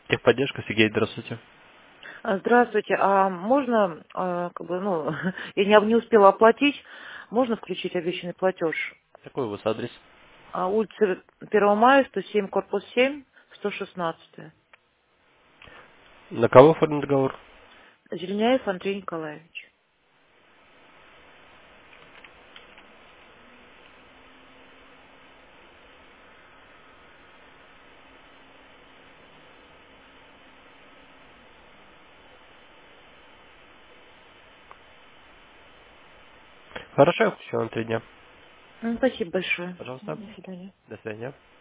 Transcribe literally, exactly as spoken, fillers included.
Техподдержка, Сергей, здравствуйте. А, Здравствуйте. А можно, а, как бы, ну, я не, не успела оплатить, можно включить обещанный платеж? Какой у вас адрес? А, улица первого мая, сто семь, корпус семь, сто шестнадцать. На кого оформлен договор? Зеленяев Андрей Николаевич. Хорошо, я включу на три дня. М, Спасибо большое. Пожалуйста. До свидания. До свидания.